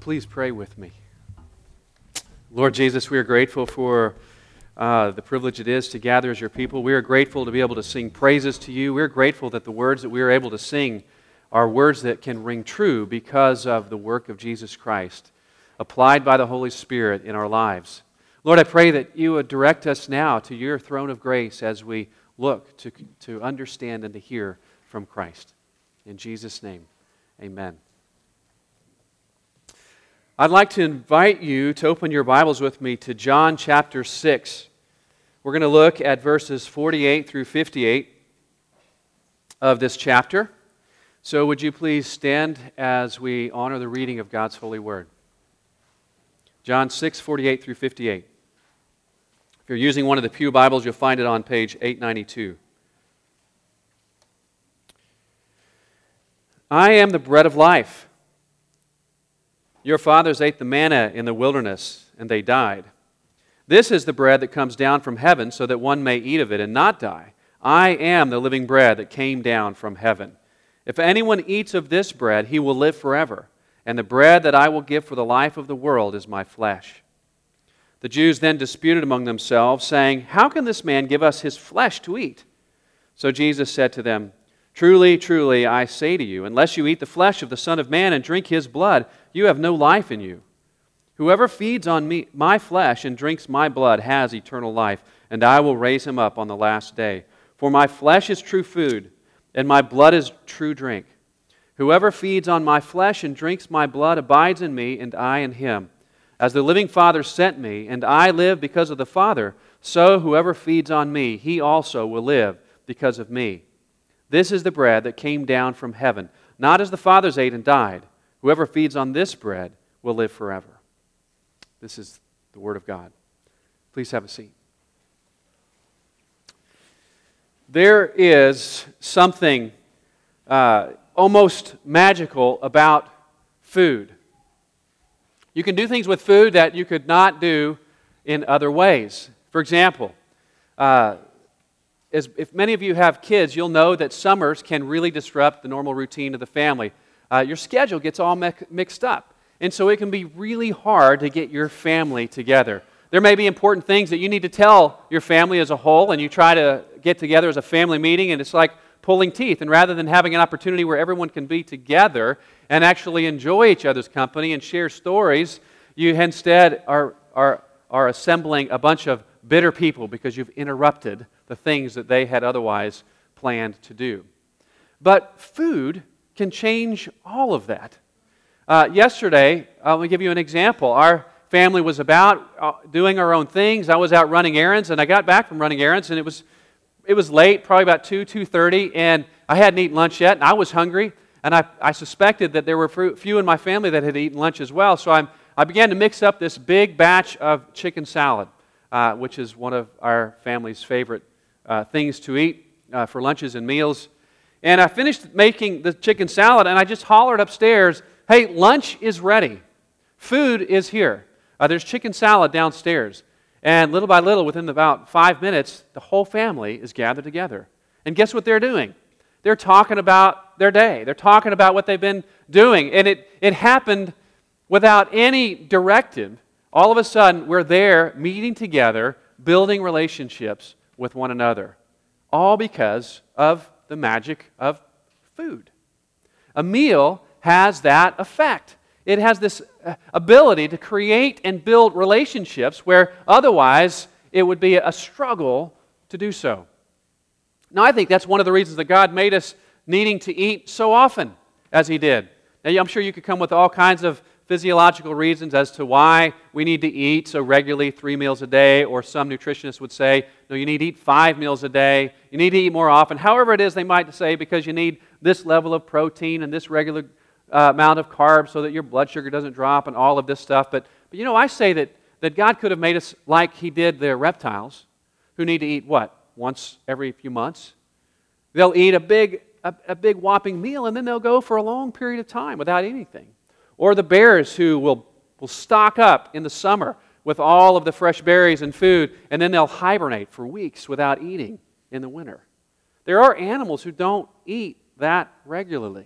Please pray with me. Lord Jesus, we are grateful for the privilege it is to gather as your people. We are grateful to be able to sing praises to you. We're grateful that the words that we are able to sing are words that can ring true because of the work of Jesus Christ, applied by the Holy Spirit in our lives. Lord, I pray that you would direct us now to your throne of grace as we look to understand and to hear from Christ. In Jesus' name, amen. I'd like to invite you to open your Bibles with me to John chapter 6. We're going to look at verses 48 through 58 of this chapter. So would you please stand as we honor the reading of God's holy word. John 6, 48 through 58. If you're using one of the Pew Bibles, you'll find it on page 892. I am the bread of life. Your fathers ate the manna in the wilderness, and they died. This is the bread that comes down from heaven, so that one may eat of it and not die. I am the living bread that came down from heaven. If anyone eats of this bread, he will live forever. And the bread that I will give for the life of the world is my flesh. The Jews then disputed among themselves, saying, How can this man give us his flesh to eat? So Jesus said to them, Truly, truly, I say to you, unless you eat the flesh of the Son of Man and drink his blood, you have no life in you. Whoever feeds on me, my flesh and drinks my blood has eternal life, and I will raise him up on the last day. For my flesh is true food, and my blood is true drink. Whoever feeds on my flesh and drinks my blood abides in me, and I in him. As the living Father sent me, and I live because of the Father, so whoever feeds on me, he also will live because of me. This is the bread that came down from heaven, not as the fathers ate and died. Whoever feeds on this bread will live forever. This is the Word of God. Please have a seat. There is something almost magical about food. You can do things with food that you could not do in other ways. For example, if many of you have kids, you'll know that summers can really disrupt the normal routine of the family. Your schedule gets all mixed up. And so it can be really hard to get your family together. There may be important things that you need to tell your family as a whole, and you try to get together as a family meeting, and it's like pulling teeth. And rather than having an opportunity where everyone can be together and actually enjoy each other's company and share stories, you instead are assembling a bunch of bitter people because you've interrupted the things that they had otherwise planned to do. But food can change all of that. Yesterday, let me give you an example. Our family was about doing our own things. I was out running errands, and I got back from running errands, and it was late, probably about 2:30, and I hadn't eaten lunch yet, and I was hungry, and I suspected that there were few in my family that had eaten lunch as well, so I began to mix up this big batch of chicken salad, which is one of our family's favorite things to eat for lunches and meals. And I finished making the chicken salad, and I just hollered upstairs, Hey, lunch is ready. Food is here. There's chicken salad downstairs. And little by little, within about 5 minutes, the whole family is gathered together. And guess what they're doing? They're talking about their day. They're talking about what they've been doing. And it happened without any directive. All of a sudden, we're there meeting together, building relationships with one another. All because of the magic of food. A meal has that effect. It has this ability to create and build relationships where otherwise it would be a struggle to do so. Now, I think that's one of the reasons that God made us needing to eat so often as He did. Now, I'm sure you could come with all kinds of physiological reasons as to why we need to eat so regularly 3 meals a day, or some nutritionists would say, no, you need to eat 5 meals a day. You need to eat more often. However it is, they might say, because you need this level of protein and this regular amount of carbs so that your blood sugar doesn't drop and all of this stuff. But I say that God could have made us like He did the reptiles, who need to eat what? Once every few months. They'll eat a big whopping meal, and then they'll go for a long period of time without anything. Or the bears who will stock up in the summer with all of the fresh berries and food, and then they'll hibernate for weeks without eating in the winter. There are animals who don't eat that regularly.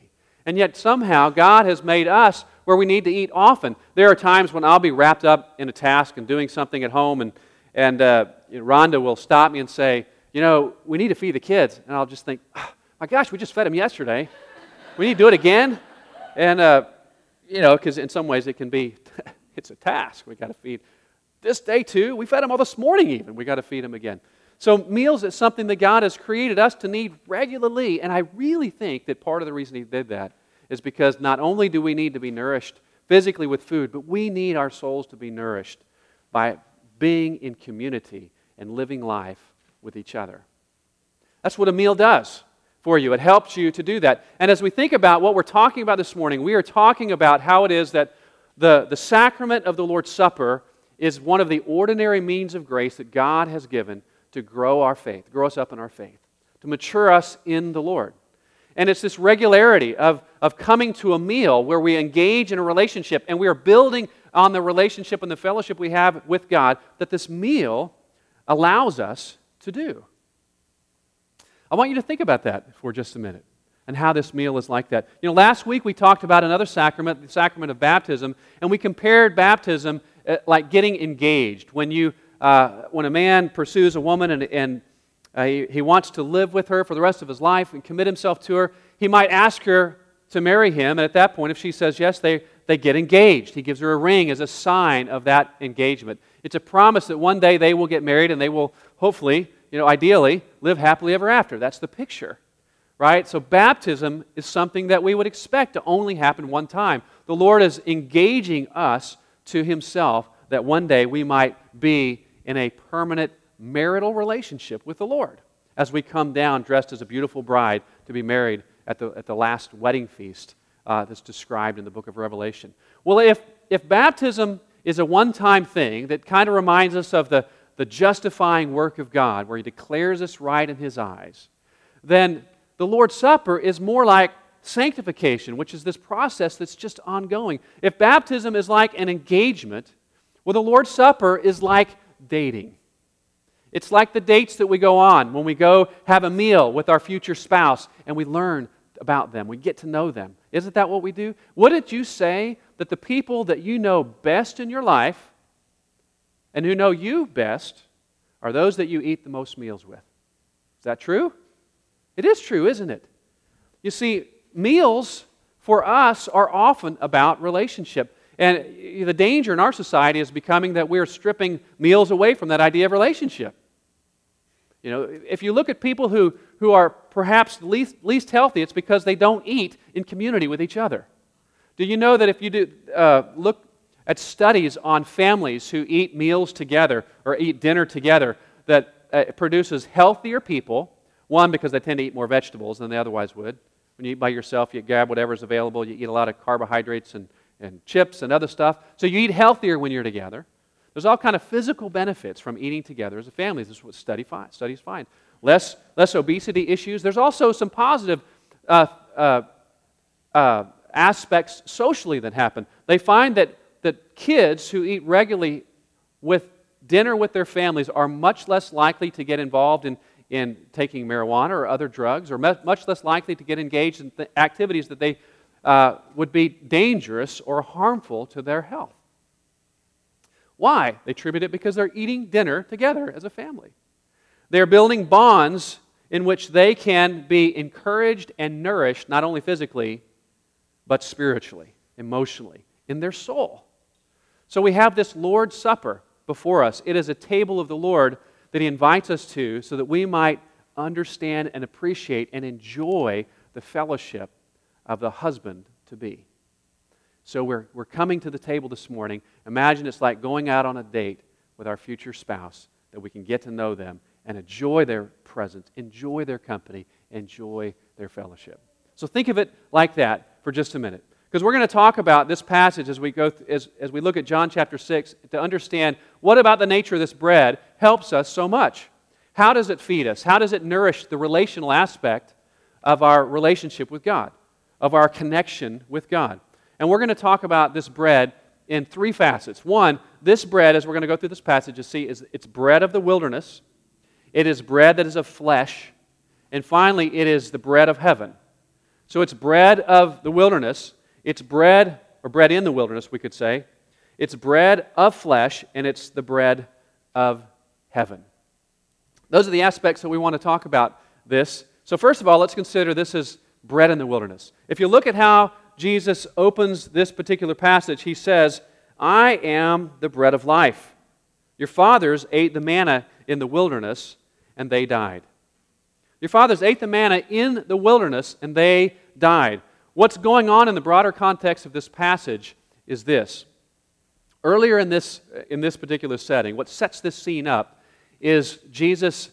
And yet somehow God has made us where we need to eat often. There are times when I'll be wrapped up in a task and doing something at home, and Rhonda will stop me and say, we need to feed the kids. And I'll just think, oh, my gosh, we just fed them yesterday. We need to do it again. And, because in some ways it can be, it's a task. We got to feed this day too. We fed them all this morning even. We got to feed them again. So meals is something that God has created us to need regularly. And I really think that part of the reason He did that is because not only do we need to be nourished physically with food, but we need our souls to be nourished by being in community and living life with each other. That's what a meal does for you. It helps you to do that. And as we think about what we're talking about this morning, we are talking about how it is that the sacrament of the Lord's Supper is one of the ordinary means of grace that God has given to grow our faith, grow us up in our faith, to mature us in the Lord. And it's this regularity of coming to a meal where we engage in a relationship and we are building on the relationship and the fellowship we have with God that this meal allows us to do. I want you to think about that for just a minute and how this meal is like that. Last week we talked about another sacrament, the sacrament of baptism, and we compared baptism like getting engaged. When a man pursues a woman and he wants to live with her for the rest of his life and commit himself to her, he might ask her to marry him, and at that point, if she says yes, they get engaged. He gives her a ring as a sign of that engagement. It's a promise that one day they will get married and they will hopefully, ideally, live happily ever after. That's the picture, right? So baptism is something that we would expect to only happen one time. The Lord is engaging us to Himself that one day we might be in a permanent marital relationship with the Lord as we come down dressed as a beautiful bride to be married at the last wedding feast that's described in the book of Revelation. Well, if baptism is a one-time thing that kind of reminds us of the justifying work of God, where He declares us right in His eyes, then the Lord's Supper is more like sanctification, which is this process that's just ongoing. If baptism is like an engagement, well, the Lord's Supper is like dating. It's like the dates that we go on when we go have a meal with our future spouse and we learn about them. We get to know them. Isn't that what we do? Wouldn't you say that the people that you know best in your life and who know you best are those that you eat the most meals with? Is that true? It is true, isn't it? You see, meals for us are often about relationship. And the danger in our society is becoming that we're stripping meals away from that idea of relationship. If you look at people who are perhaps least healthy, it's because they don't eat in community with each other. Do you know that if you do look at studies on families who eat meals together or eat dinner together, that it produces healthier people, one, because they tend to eat more vegetables than they otherwise would. When you eat by yourself, you grab whatever's available, you eat a lot of carbohydrates and chips and other stuff. So you eat healthier when you're together. There's all kind of physical benefits from eating together as a family. This is what studies find. Less obesity issues. There's also some positive aspects socially that happen. They find that kids who eat regularly with dinner with their families are much less likely to get involved in taking marijuana or other drugs, or much less likely to get engaged in activities that they would be dangerous or harmful to their health. Why? They attribute it because they're eating dinner together as a family. They're building bonds in which they can be encouraged and nourished, not only physically, but spiritually, emotionally, in their soul. So we have this Lord's Supper before us. It is a table of the Lord that He invites us to so that we might understand and appreciate and enjoy the fellowship of the husband-to-be. So we're coming to the table this morning. Imagine it's like going out on a date with our future spouse, that we can get to know them and enjoy their presence, enjoy their company, enjoy their fellowship. So think of it like that for just a minute. Because we're going to talk about this passage as we go as we look at John chapter 6 to understand what about the nature of this bread helps us so much. How does it feed us? How does it nourish the relational aspect of our relationship with God, of our connection with God? And we're going to talk about this bread in three facets. One, this bread, as we're going to go through this passage, you see, it's bread of the wilderness. It is bread that is of flesh. And finally, it is the bread of heaven. So it's bread of the wilderness. It's bread, or bread in the wilderness, we could say. It's bread of flesh, and it's the bread of heaven. Those are the aspects that we want to talk about this. So first of all, let's consider this as bread in the wilderness. If you look at how Jesus opens this particular passage, he says, I am the bread of life. Your fathers ate the manna in the wilderness, and they died. Your fathers ate the manna in the wilderness, and they died. What's going on in the broader context of this passage is this. Earlier in this particular setting, what sets this scene up is Jesus'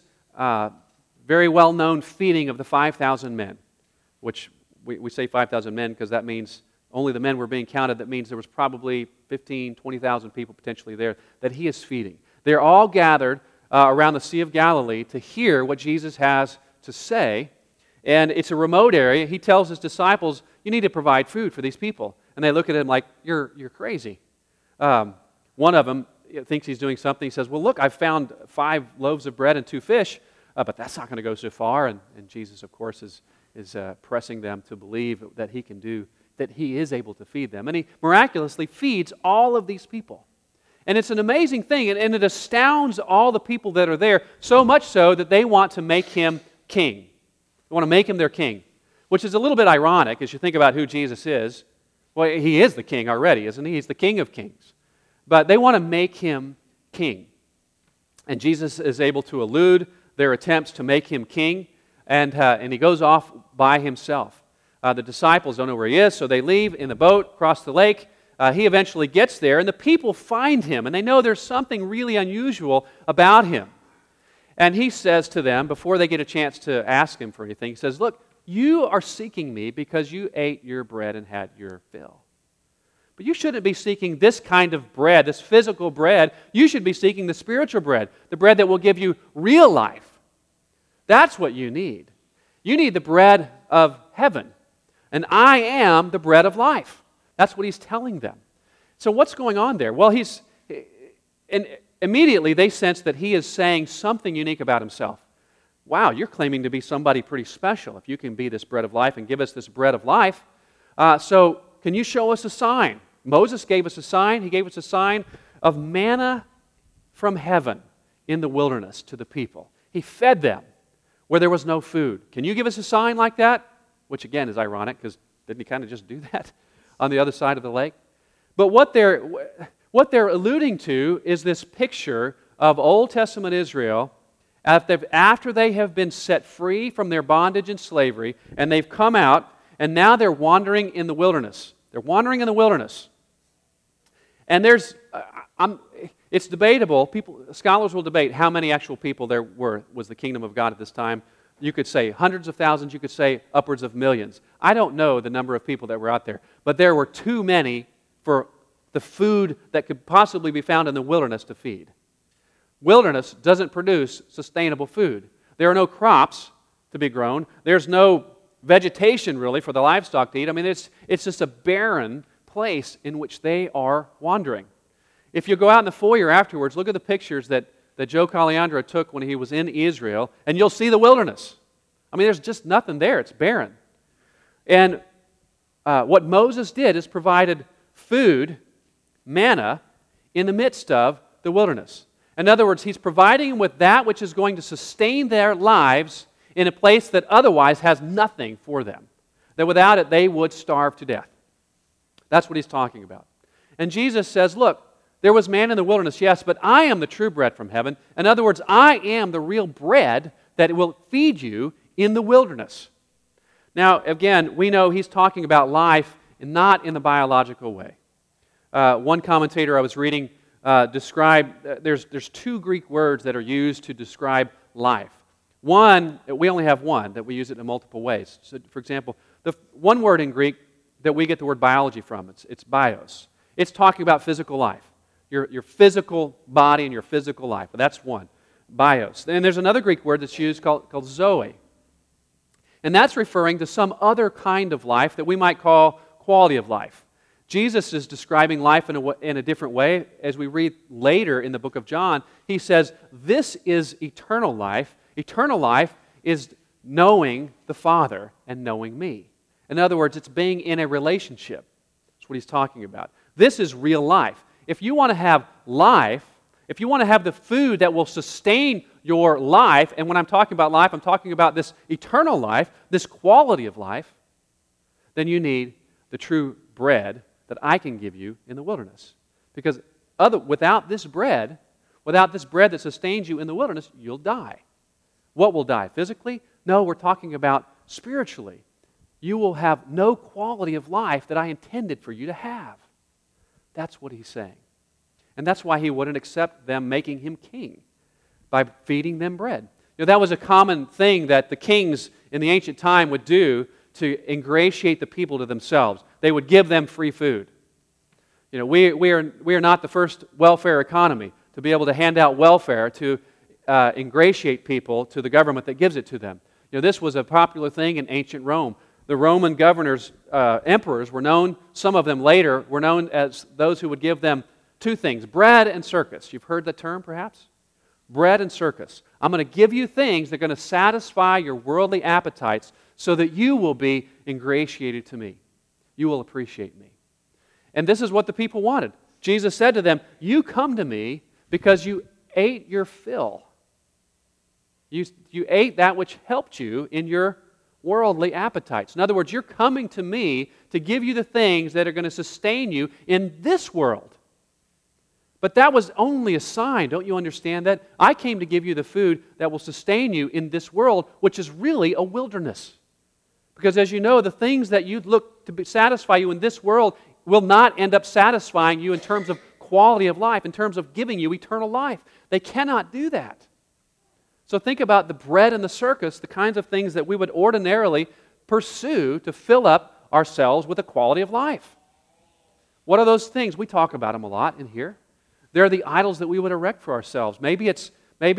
very well-known feeding of the 5,000 men, which we say 5,000 men because that means only the men were being counted. That means there was probably 15,000, 20,000 people potentially there that he is feeding. They're all gathered around the Sea of Galilee to hear what Jesus has to say, and it's a remote area. He tells his disciples, you need to provide food for these people. And they look at him like, you're crazy. One of them thinks he's doing something. He says, well, look, I've found 5 loaves of bread and 2 fish, but that's not going to go so far. And Jesus, of course, is pressing them to believe that he can do, that he is able to feed them. And he miraculously feeds all of these people. And it's an amazing thing, and it astounds all the people that are there, so much so that they want to make him king. They want to make him their king, which is a little bit ironic as you think about who Jesus is. Well, he is the king already, isn't he? He's the King of Kings. But they want to make him king. And Jesus is able to elude their attempts to make him king, and he goes off by himself. The disciples don't know where he is, so they leave in the boat, cross the lake. He eventually gets there, and the people find him, and they know there's something really unusual about him. And he says to them, before they get a chance to ask him for anything, he says, look, you are seeking me because you ate your bread and had your fill. But you shouldn't be seeking this kind of bread, this physical bread. You should be seeking the spiritual bread, the bread that will give you real life. That's what you need. You need the bread of heaven. And I am the bread of life. That's what he's telling them. So what's going on there? Well, and immediately they sense that he is saying something unique about himself. Wow, you're claiming to be somebody pretty special if you can be this bread of life and give us this bread of life. So can you show us a sign? Moses gave us a sign. He gave us a sign of manna from heaven in the wilderness to the people. He fed them where there was no food. Can you give us a sign like that? Which again is ironic because didn't he kind of just do that on the other side of the lake? But what they're alluding to is this picture of Old Testament Israel after they have been set free from their bondage and slavery, and they've come out, and now they're wandering in the wilderness. They're wandering in the wilderness. And it's debatable. Scholars will debate how many actual people there was the kingdom of God at this time. You could say hundreds of thousands. You could say upwards of millions. I don't know the number of people that were out there, but there were too many for the food that could possibly be found in the wilderness to feed. Wilderness doesn't produce sustainable food. There are no crops to be grown. There's no vegetation, really, for the livestock to eat. I mean, it's just a barren place in which they are wandering. If you go out in the foyer afterwards, look at the pictures that Joe Caliandra took when he was in Israel, and you'll see the wilderness. I mean, there's just nothing there. It's barren. And what Moses did is provided food, manna, in the midst of the wilderness. In other words, he's providing them with that which is going to sustain their lives in a place that otherwise has nothing for them. That without it, they would starve to death. That's what he's talking about. And Jesus says, look, there was man in the wilderness, yes, but I am the true bread from heaven. In other words, I am the real bread that will feed you in the wilderness. Now, again, we know he's talking about life and not in the biological way. One commentator I was reading described, there's 2 Greek words that are used to describe life. One, we only have one, that we use it in multiple ways. So, for example, the one word in Greek that we get the word biology from, it's bios. It's talking about physical life. Your physical body and your physical life. But that's one. Bios. And there's another Greek word that's used called zoe. And that's referring to some other kind of life that we might call quality of life. Jesus is describing life in a different way. As we read later in the book of John, he says, this is eternal life. Eternal life is knowing the Father and knowing me. In other words, it's being in a relationship. That's what he's talking about. This is real life. If you want to have life, if you want to have the food that will sustain your life, and when I'm talking about life, I'm talking about this eternal life, this quality of life, then you need the true bread that I can give you in the wilderness. Because without this bread that sustains you in the wilderness, you'll die. What will die? Physically? No, we're talking about spiritually. You will have no quality of life that I intended for you to have. That's what he's saying. And that's why he wouldn't accept them making him king, by feeding them bread. That was a common thing that the kings in the ancient time would do to ingratiate the people to themselves. They would give them free food. We are not the first welfare economy to be able to hand out welfare to ingratiate people to the government that gives it to them. This was a popular thing in ancient Rome. The Roman governors, emperors were known, some of them later were known as those who would give them two things, bread and circus. You've heard the term perhaps? Bread and circus. I'm going to give you things that are going to satisfy your worldly appetites so that you will be ingratiated to me. You will appreciate me. And this is what the people wanted. Jesus said to them, you come to me because you ate your fill. You ate that which helped you in your worldly appetites. In other words, you're coming to me to give you the things that are going to sustain you in this world. But that was only a sign, don't you understand that? I came to give you the food that will sustain you in this world, which is really a wilderness. Because as you know, the things that you look to satisfy you in this world will not end up satisfying you in terms of quality of life, in terms of giving you eternal life. They cannot do that. So think about the bread and the circus, the kinds of things that we would ordinarily pursue to fill up ourselves with a quality of life. What are those things? We talk about them a lot in here. They're the idols that we would erect for ourselves. Maybe it's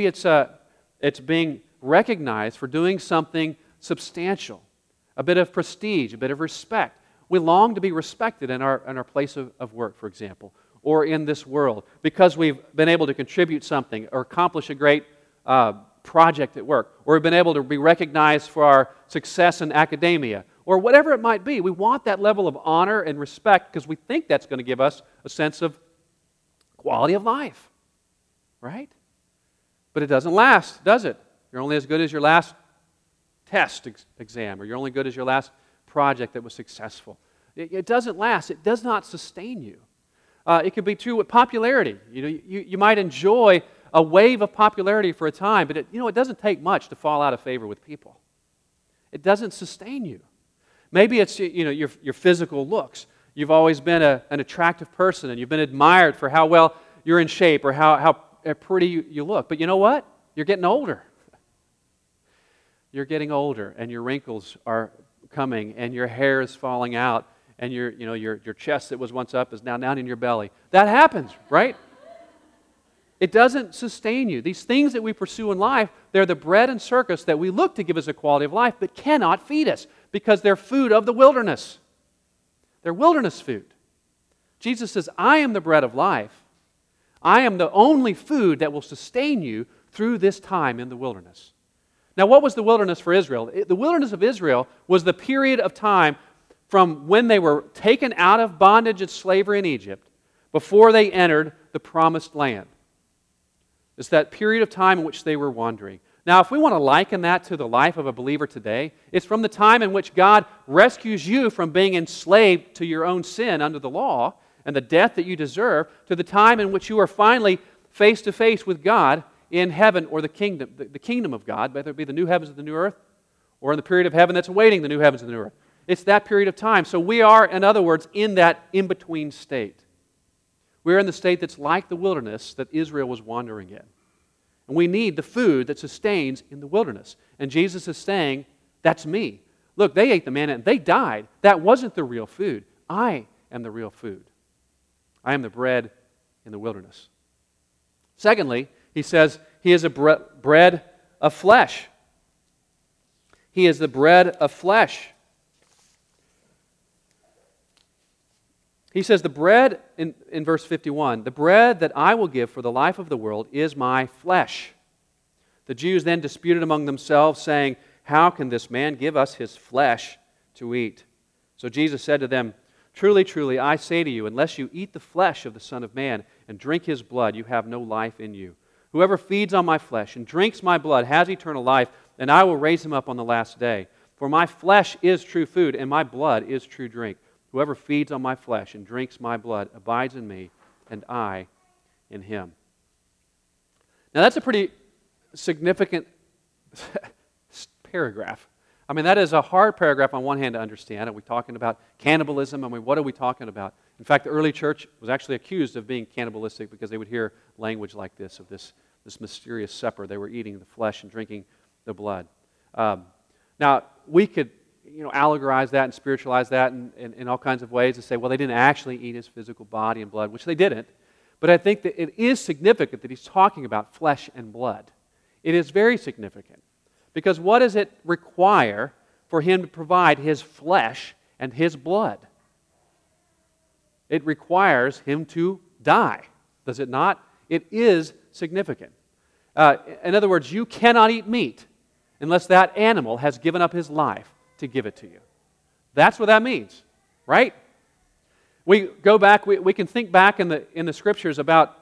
being recognized for doing something substantial, a bit of prestige, a bit of respect. We long to be respected in our place of work, for example, or in this world, because we've been able to contribute something or accomplish a great project at work, or we've been able to be recognized for our success in academia, or whatever it might be. We want that level of honor and respect because we think that's going to give us a sense of quality of life, right? But it doesn't last, does it? You're only as good as your last test exam, or you're only good as your last project that was successful. It doesn't last. It does not sustain you. It could be true with popularity. You might enjoy a wave of popularity for a time, but it doesn't take much to fall out of favor with people. It doesn't sustain you. Maybe it's your physical looks. You've always been an attractive person, and you've been admired for how well you're in shape or how pretty you look. But you know what? You're getting older. You're getting older, and your wrinkles are coming, and your hair is falling out, and your chest that was once up is now down in your belly. That happens, right? It doesn't sustain you. These things that we pursue in life, they're the bread and circus that we look to give us a quality of life, but cannot feed us because they're food of the wilderness. They're wilderness food. Jesus says, I am the bread of life. I am the only food that will sustain you through this time in the wilderness. Now, what was the wilderness for Israel? The wilderness of Israel was the period of time from when they were taken out of bondage and slavery in Egypt before they entered the promised land. It's that period of time in which they were wandering. Now, if we want to liken that to the life of a believer today, it's from the time in which God rescues you from being enslaved to your own sin under the law and the death that you deserve, to the time in which you are finally face to face with God in heaven or the kingdom of God, whether it be the new heavens and the new earth, or in the period of heaven that's awaiting the new heavens and the new earth. It's that period of time. So we are, in other words, in that in-between state. We're in the state that's like the wilderness that Israel was wandering in. And we need the food that sustains in the wilderness. And Jesus is saying, that's me. Look, they ate the manna and they died. That wasn't the real food. I am the real food. I am the bread in the wilderness. Secondly, he says, he is a bread of flesh. He is the bread of flesh. He says, the bread, in verse 51, the bread that I will give for the life of the world is my flesh. The Jews then disputed among themselves, saying, how can this man give us his flesh to eat? So Jesus said to them, "Truly, truly, I say to you, unless you eat the flesh of the Son of Man and drink his blood, you have no life in you. Whoever feeds on my flesh and drinks my blood has eternal life, and I will raise him up on the last day. For my flesh is true food, and my blood is true drink. Whoever feeds on my flesh and drinks my blood abides in me, and I in him." Now that's a pretty significant paragraph. I mean, that is a hard paragraph on one hand to understand. Are we talking about cannibalism? I mean, what are we talking about? In fact, the early church was actually accused of being cannibalistic because they would hear language like this, of this mysterious supper. They were eating the flesh and drinking the blood. Now, we could allegorize that and spiritualize that in all kinds of ways and say, well, they didn't actually eat his physical body and blood, which they didn't. But I think that it is significant that he's talking about flesh and blood. It is very significant. Because what does it require for him to provide his flesh and his blood? It requires him to die, does it not? It is significant. In other words, you cannot eat meat unless that animal has given up his life to give it to you. That's what that means, right? We go back, we can think back in the Scriptures about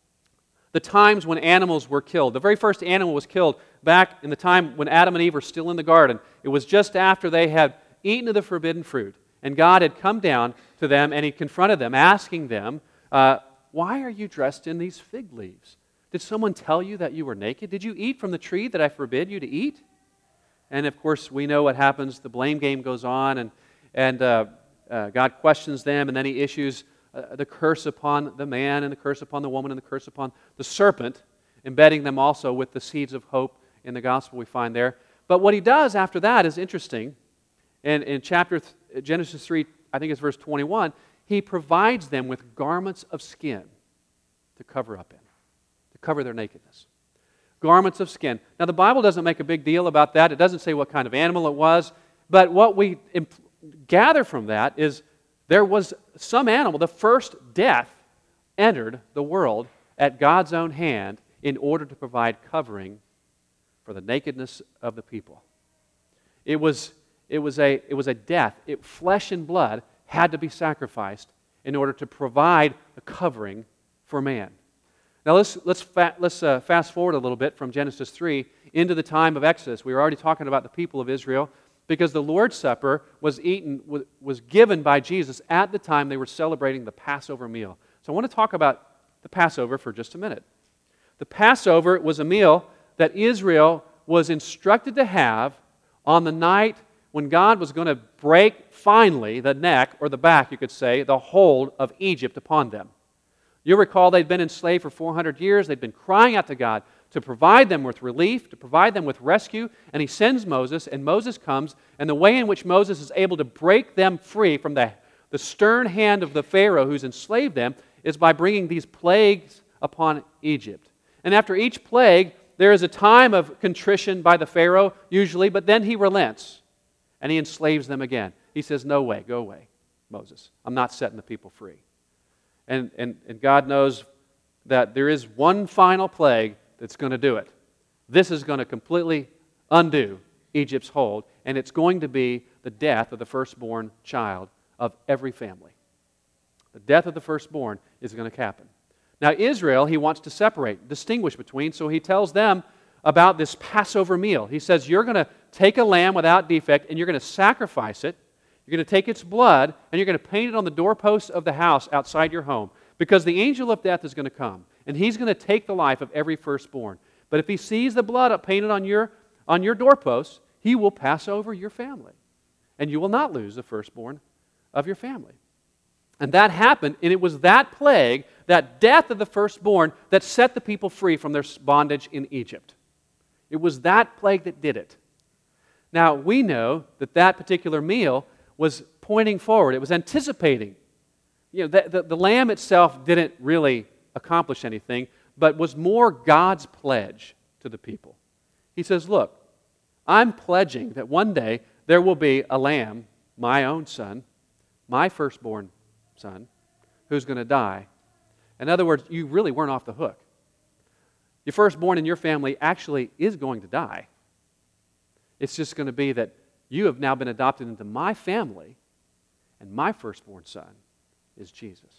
the times when animals were killed. The very first animal was killed back in the time when Adam and Eve were still in the garden. It was just after they had eaten of the forbidden fruit. And God had come down to them and He confronted them, asking them, "Why are you dressed in these fig leaves? Did someone tell you that you were naked? Did you eat from the tree that I forbid you to eat?" And of course, we know what happens. The blame game goes on, and God questions them, and then He issues the curse upon the man, and the curse upon the woman, and the curse upon the serpent, embedding them also with the seeds of hope in the gospel we find there. But what He does after that is interesting. In Genesis 3, I think it's verse 21, He provides them with garments of skin to cover up in, to cover their nakedness. Garments of skin. Now, the Bible doesn't make a big deal about that. It doesn't say what kind of animal it was. But what we gather from that is there was some animal, the first death entered the world at God's own hand in order to provide covering for the nakedness of the people. It was a death. Flesh and blood had to be sacrificed in order to provide a covering for man. Now let's fast forward a little bit from Genesis 3 into the time of Exodus. We were already talking about the people of Israel because the Lord's Supper was given by Jesus at the time they were celebrating the Passover meal. So I want to talk about the Passover for just a minute. The Passover was a meal that Israel was instructed to have on the night when God was going to break finally the neck, or the back, you could say, the hold of Egypt upon them. You'll recall they'd been enslaved for 400 years. They'd been crying out to God to provide them with relief, to provide them with rescue, and He sends Moses, and Moses comes, and the way in which Moses is able to break them free from the stern hand of the Pharaoh who's enslaved them is by bringing these plagues upon Egypt. And after each plague, there is a time of contrition by the Pharaoh, usually, but then he relents, and he enslaves them again. He says, "No way, go away, Moses. I'm not setting the people free." And God knows that there is one final plague that's going to do it. This is going to completely undo Egypt's hold, and it's going to be the death of the firstborn child of every family. The death of the firstborn is going to happen. Now, Israel, He wants to separate, distinguish between, so He tells them about this Passover meal. He says, you're going to take a lamb without defect, and you're going to sacrifice it. You're going to take its blood, and you're going to paint it on the doorposts of the house outside your home, because the angel of death is going to come, and he's going to take the life of every firstborn. But if he sees the blood painted on your doorposts, he will pass over your family, and you will not lose the firstborn of your family. And that happened, and it was that plague, that death of the firstborn, that set the people free from their bondage in Egypt. It was that plague that did it. Now, we know that that particular meal was pointing forward. It was anticipating. The lamb itself didn't really accomplish anything, but was more God's pledge to the people. He says, look, I'm pledging that one day there will be a lamb, my own son, my firstborn son, who's going to die. In other words, you really weren't off the hook. Your firstborn in your family actually is going to die. It's just going to be that you have now been adopted into my family, And my firstborn son is Jesus.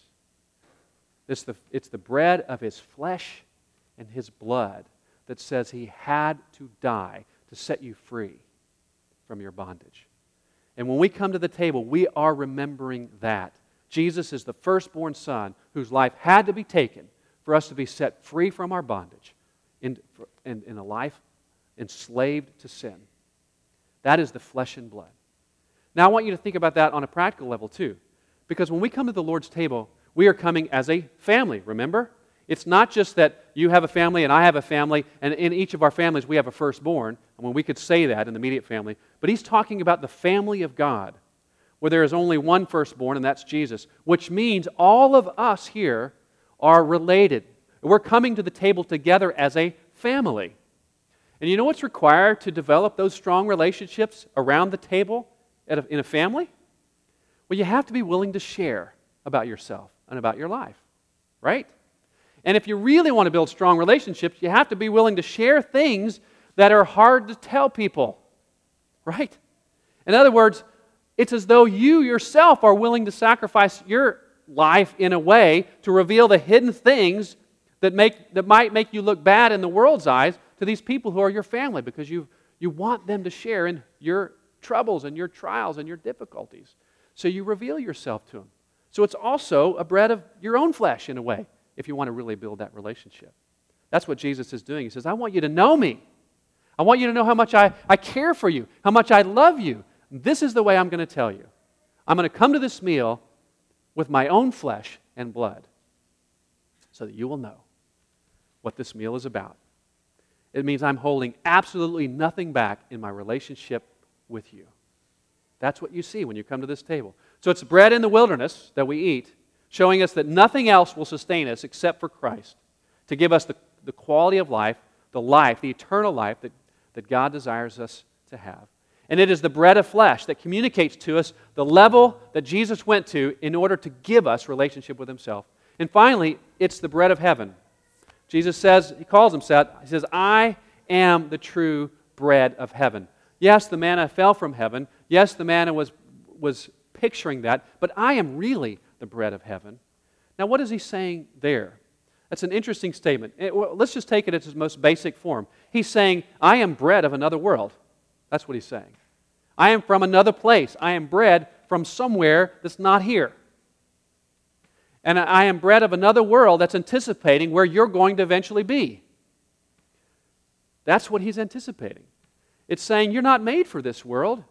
It's the bread of his flesh and his blood that says he had to die to set you free from your bondage. And when we come to the table, we are remembering that. Jesus is the firstborn son whose life had to be taken for us to be set free from our bondage in a life enslaved to sin. That is the flesh and blood. Now, I want you to think about that on a practical level too. Because when we come to the Lord's table, we are coming as a family, remember? It's not just that you have a family and I have a family, and in each of our families we have a firstborn. I mean, we could say that in the immediate family. But he's talking about the family of God, where there is only one firstborn, and that's Jesus, which means all of us here are related. We're coming to the table together as a family. And you know what's required to develop those strong relationships around the table in a family? Well, you have to be willing to share about yourself and about your life, right? And if you really want to build strong relationships, you have to be willing to share things that are hard to tell people, right? In other words, it's as though you yourself are willing to sacrifice your life in a way to reveal the hidden things that might make you look bad in the world's eyes to these people who are your family, because you want them to share in your troubles and your trials and your difficulties. So you reveal yourself to them. So it's also a bread of your own flesh in a way, if you want to really build that relationship. That's what Jesus is doing. He says, I want you to know me. I want you to know how much I care for you, how much I love you. This is the way I'm going to tell you. I'm going to come to this meal with my own flesh and blood so that you will know what this meal is about. It means I'm holding absolutely nothing back in my relationship with you. That's what you see when you come to this table. So it's bread in the wilderness that we eat, showing us that nothing else will sustain us except for Christ, to give us the quality of life, the eternal life that God desires us to have. And it is the bread of flesh that communicates to us the level that Jesus went to in order to give us relationship with himself. And finally, it's the bread of heaven. Jesus says, he calls himself, he says, I am the true bread of heaven. Yes, the manna fell from heaven. Yes, the manna was picturing that, but I am really the bread of heaven. Now, what is he saying there? That's an interesting statement. Let's just take it at its most basic form. He's saying, I am bread of another world. That's what he's saying. I am from another place. I am bread from somewhere that's not here. And I am bread of another world that's anticipating where you're going to eventually be. That's what he's anticipating. It's saying you're not made for this world,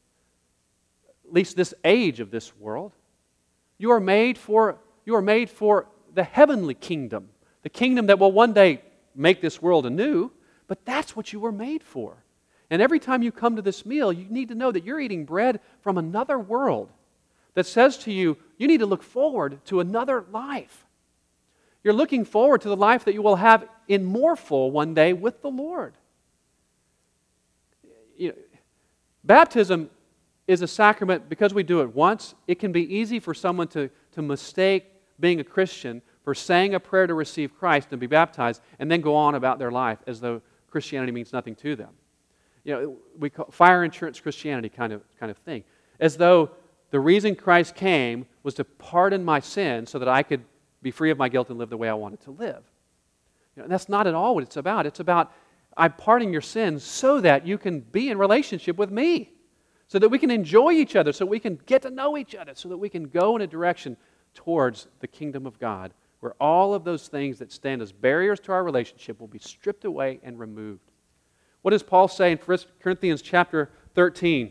at least this age of this world. You are made for the heavenly kingdom, the kingdom that will one day make this world anew, but that's what you were made for. And every time you come to this meal, you need to know that you're eating bread from another world that says to you, you need to look forward to another life. You're looking forward to the life that you will have in more full one day with the Lord. Baptism is a sacrament because we do it once. It can be easy for someone to mistake being a Christian for saying a prayer to receive Christ and be baptized and then go on about their life as though Christianity means nothing to them. We call fire insurance Christianity kind of thing. As though the reason Christ came was to pardon my sin so that I could be free of my guilt and live the way I wanted to live. And that's not at all what it's about. It's about I'm pardoning your sins so that you can be in relationship with me, so that we can enjoy each other, so we can get to know each other, so that we can go in a direction towards the kingdom of God, where all of those things that stand as barriers to our relationship will be stripped away and removed. What does Paul say in 1 Corinthians chapter 13?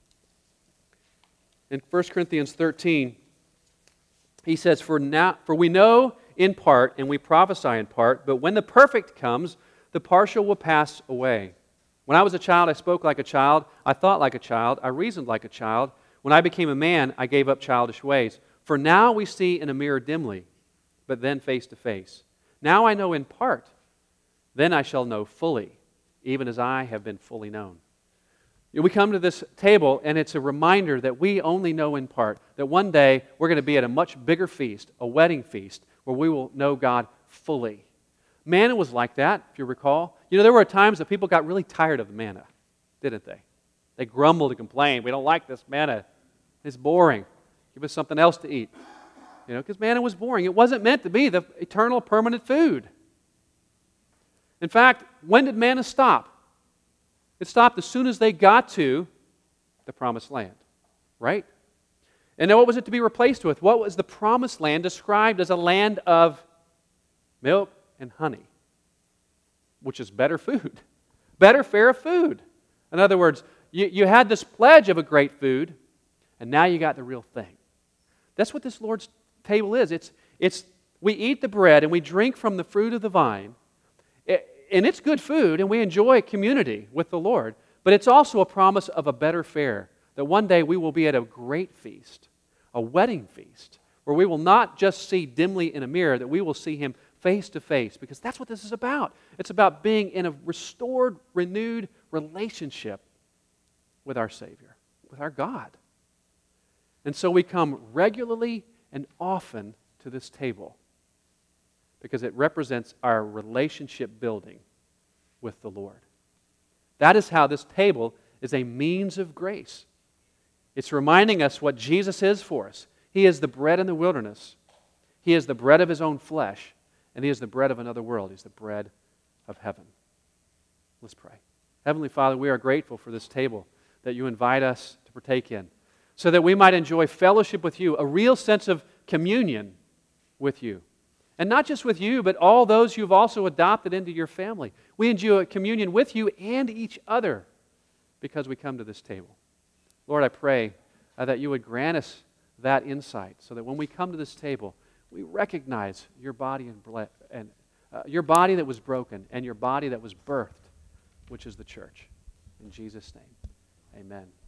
In 1 Corinthians 13, he says, For we know in part and we prophesy in part, but when the perfect comes, the partial will pass away. When I was a child, I spoke like a child, I thought like a child, I reasoned like a child. When I became a man, I gave up childish ways. For now we see in a mirror dimly, but then face to face. Now I know in part, then I shall know fully, even as I have been fully known. We come to this table, and it's a reminder that we only know in part, that one day we're going to be at a much bigger feast, a wedding feast, where we will know God fully. Manna was like that, if you recall. There were times that people got really tired of the manna, didn't they? They grumbled and complained, we don't like this manna, it's boring. Give us something else to eat. Because manna was boring. It wasn't meant to be the eternal, permanent food. In fact, when did manna stop? It stopped as soon as they got to the promised land, right? And then what was it to be replaced with? What was the promised land described as a land of milk and honey, which is better food, better fare of food. In other words, you had this pledge of a great food, and now you got the real thing. That's what this Lord's table is. It's we eat the bread and we drink from the fruit of the vine, and it's good food, and we enjoy community with the Lord, but it's also a promise of a better fare, that one day we will be at a great feast, a wedding feast, where we will not just see dimly in a mirror, that we will see Him face to face, because that's what this is about. It's about being in a restored, renewed relationship with our Savior, with our God. And so we come regularly and often to this table because it represents our relationship building with the Lord. That is how this table is a means of grace. It's reminding us what Jesus is for us. He is the bread in the wilderness. He is the bread of His own flesh. And He is the bread of another world. He's the bread of heaven. Let's pray. Heavenly Father, we are grateful for this table that You invite us to partake in, so that we might enjoy fellowship with You, a real sense of communion with You. And not just with You, but all those You've also adopted into Your family. We enjoy communion with You and each other because we come to this table. Lord, I pray that You would grant us that insight, so that when we come to this table, we recognize Your body and Your body that was broken and Your body that was birthed, which is the church. In Jesus' name, amen.